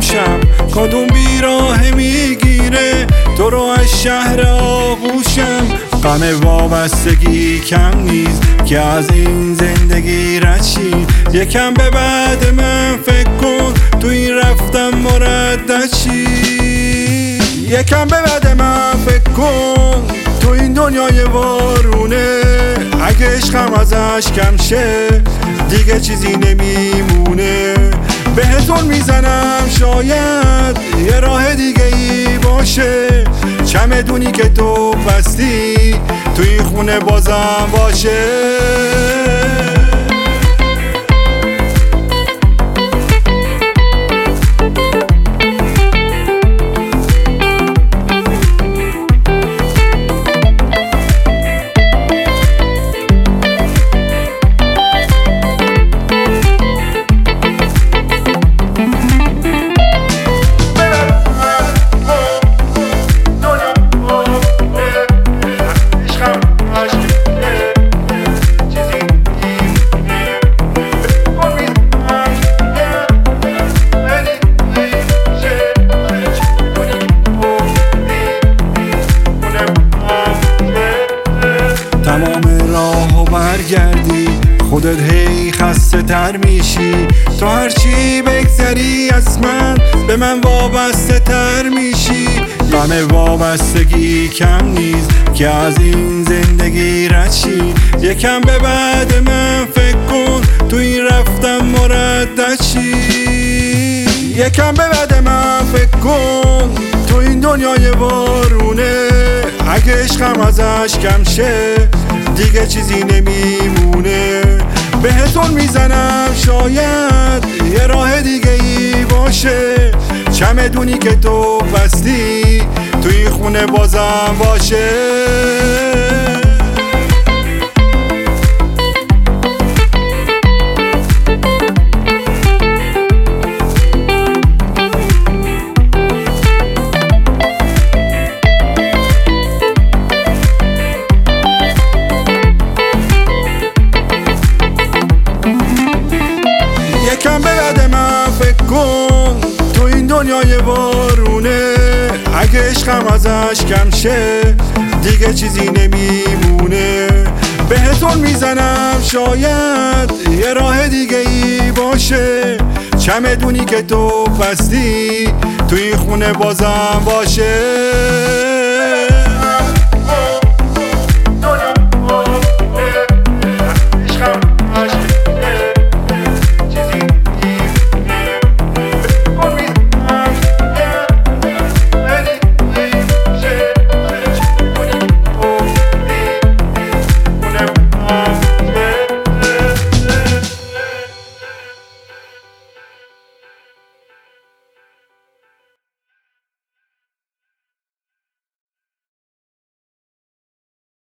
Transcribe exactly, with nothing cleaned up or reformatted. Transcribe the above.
آغوشم، کدوم بیراه میگیره تو رو از شهر آغوشم. غم وابستگی کم نیست که از این زندگی رد شی، یکم به بعد من فکر کن تو این رفتم مردد شی. یکم به بعد من فکر کن تو این دنیای وارونه، اگه عشقم ازش کم شه دیگه چیزی نمیمونه. بهتون میزنم شاید یه راه دیگه ای باشه، چمدونی که تو بستی تو این خونه بازم باشه. تمام راهو برگردی خودت هی خسته تر میشی، تو هرچی بگذری از من به من وابسته تر میشی. غم وابستگی کم نیست که از این زندگی رد شی، یکم به بعد من فکر کن تو این رفتم مردد شی. یکم به بعد من فکر کن تو این دنیای وارونه، اگه عشقم ازش کم شه دیگه چیزی نمیمونه. بهتون میزنم شاید یه راه دیگه ای باشه، چمدونی که تو بستی تو این خونه بازم باشه. یکم به بعد من فکر کن تو این دنیای وارونه، اگه عشقم ازش کم شه دیگه چیزی نمیمونه. بهتون میزنم شاید یه راه دیگه ای باشه، چمدونی که تو بستی تو این خونه بازم باشه.